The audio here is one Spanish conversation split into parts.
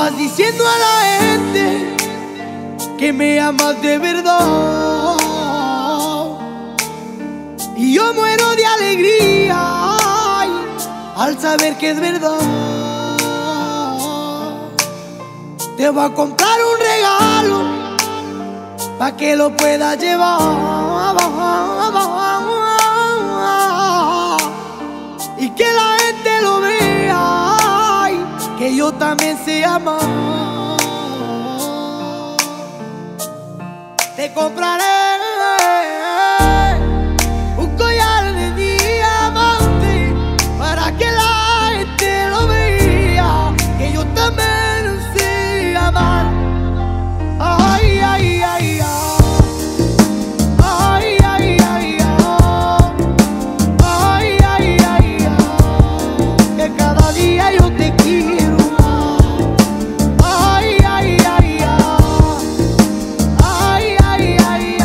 Vas diciendo a la gente que me amas de verdad, y yo muero de alegría, ay, al saber que es verdad. Te voy a comprar un regalo pa' que lo puedas llevar y que la gente lo vea, ay, que yo también sé amar. Te compraré un collar de diamante para que la gente lo vea, que yo también sé amar. Ay, ay, ay, ay. Ay, ay, ay, ay. Ay, ay, ay, ay. Que cada día yo te quiero más. Ay, ay, ay, ay. Ay, ay, ay, ay.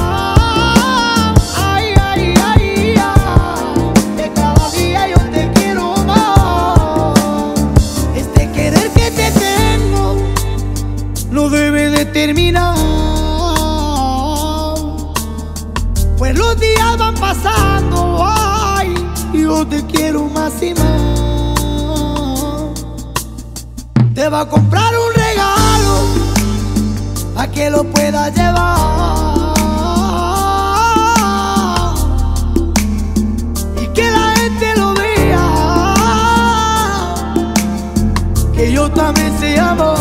Ay, ay, ay, ay. Que cada día yo te quiero más. Este querer que te tengo no debe de terminar, pues los días van pasando, ay, y yo te quiero más y más. Te va a comprar un regalo a que lo puedas llevar y que la gente lo vea, que yo también sé amar.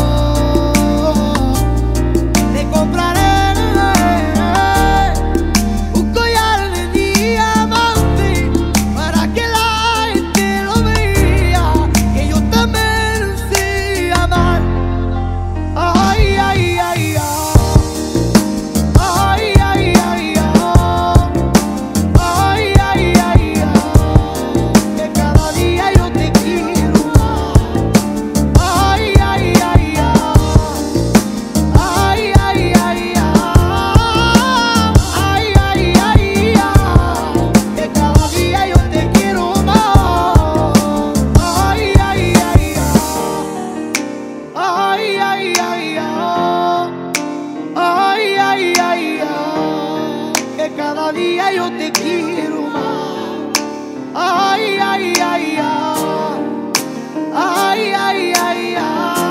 Te compraré un collar de diamante para que la gente lo vea, que yo también sé amar. Ay, ay, ay, ay. Ay, ay, ay, ay. Ay, ay, ay, ay. Que cada día yo te quiero más. Ay, ay, ay, ay. Ay, ay, ay, ay. Ay, ay, ay, ay. Que cada día yo te quiero más. Ay, ay, ay, ay. Ay, ay, ay, ay. Ay, ay, ay, ay. Que cada día yo te quiero más. Ay, ay, ay, ay. Ay, ay, ay, ay.